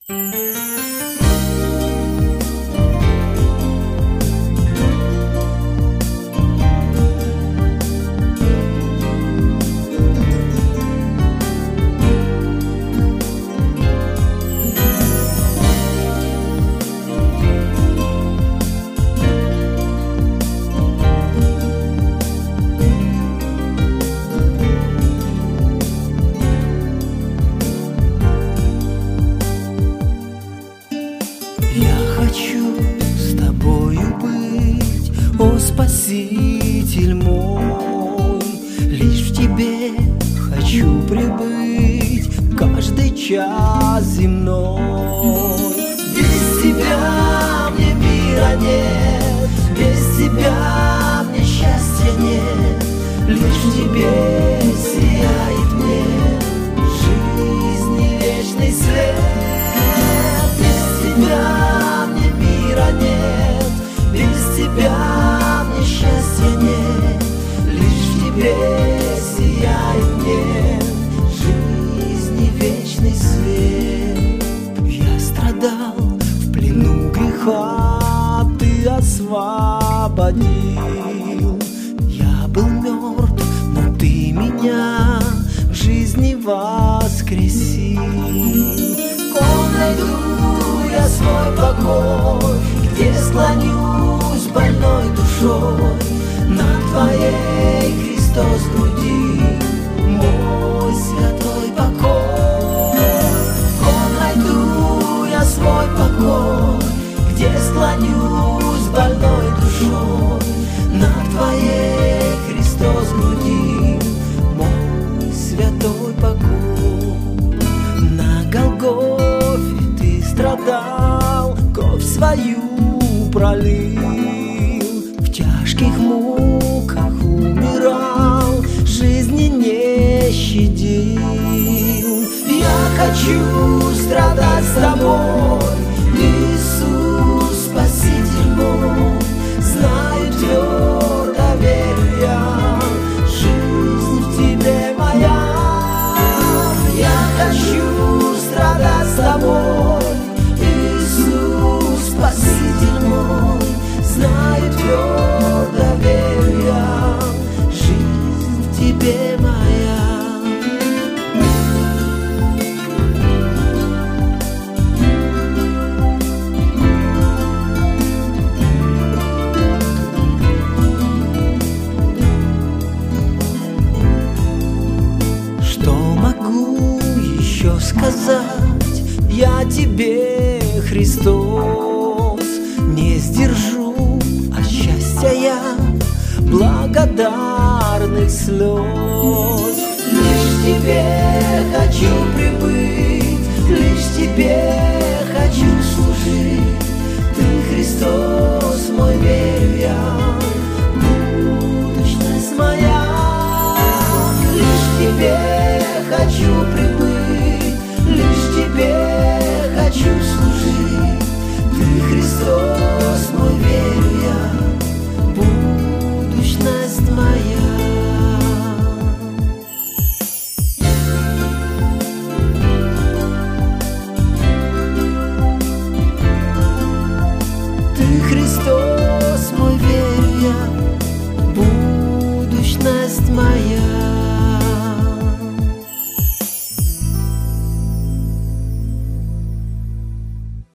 Хочу с тобою быть, о Спаситель мой. Лишь в тебе хочу пребыть каждый час земной. Без тебя мне мира нет, без тебя мне счастья нет. Лишь в тебе сияет мне жизни вечный свет. Без тебя мне мира нет, без тебя мне счастья нет. Лишь в тебе сияет мне жизни вечный свет. Я страдал в плену греха, ты освободил. Я был мертв, но ты меня в жизни воскресил. Найду я свой покой, где склонюсь больной душой над твоей, Христос, груди, мой святой покой. Найду я свой покой, где склонюсь больной душой над твоей, Христос, груди, мой святой покой. На Голгофе ты страдал, кровь свою пролил, в тяжких муках умирал, жизни не щадил. Я хочу страдать с тобой, Иисус, Спаситель мой. Знаю, твердо верю я, жизнь в тебе моя. Я хочу страдать с тобой, Иисус, Спаситель мой. Знаю, твердо верю я, жизнь в тебе моя. Что могу еще сказать я тебе, Христос? Не сдержу от счастья я благодарных слез. Лишь в тебе хочу прибыть